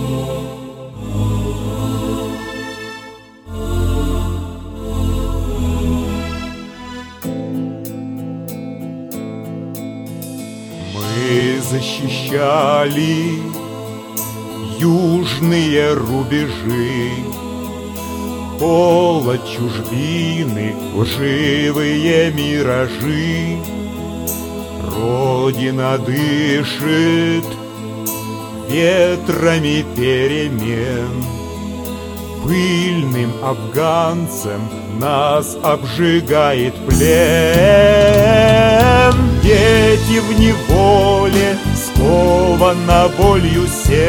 Мы защищали южные рубежи, холод чужбины, лживые миражи. Родина дышит ветрами перемен, пыльным афганцем нас обжигает плен. Дети в неволе, сковано болью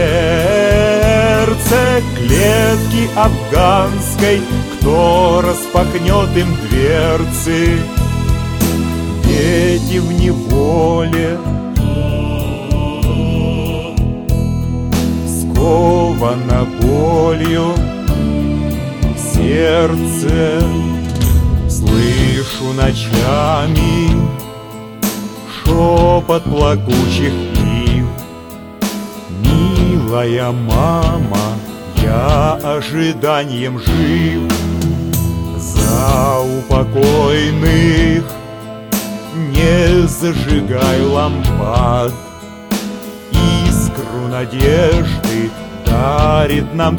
сердце, клетки афганской, кто распахнет им дверцы? Дети в неволе, сковано болью сердце. Слышу ночами шепот плакучих ив. Милая мама, я ожиданием жив. За упокойных не зажигай лампад, искру надежды дарит нам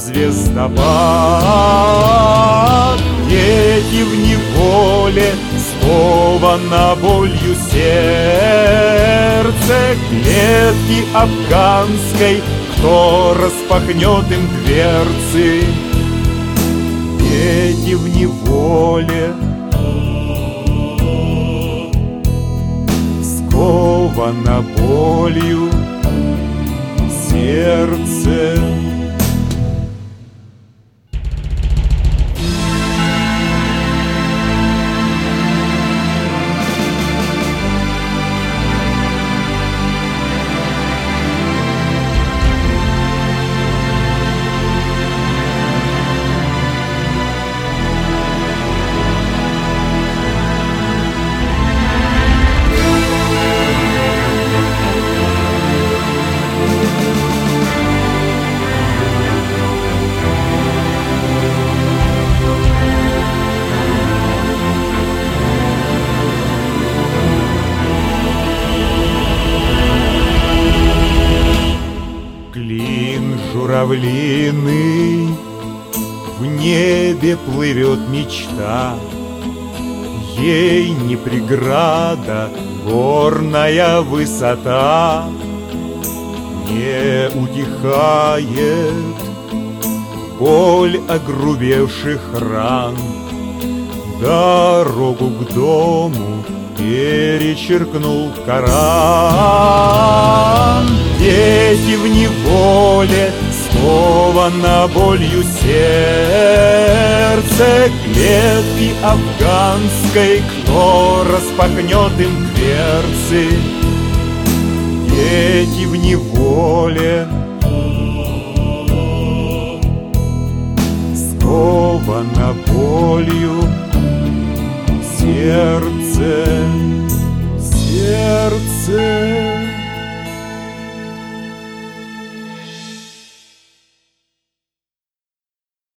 звездопад. Дети в неволе, сковано болью сердце, клетки афганской, кто распахнет им дверцы? Дети в неволе, сковано болью сердце. Клин журавлиный, в небе плывет мечта, ей не преграда горная высота. Не утихает боль огрубевших ран, дорогу к дому перечеркнул Коран. Дети в неволе, сковано болью сердце, клетки афганской, кто распахнет им дверцы? Дети в неволе, сковано болью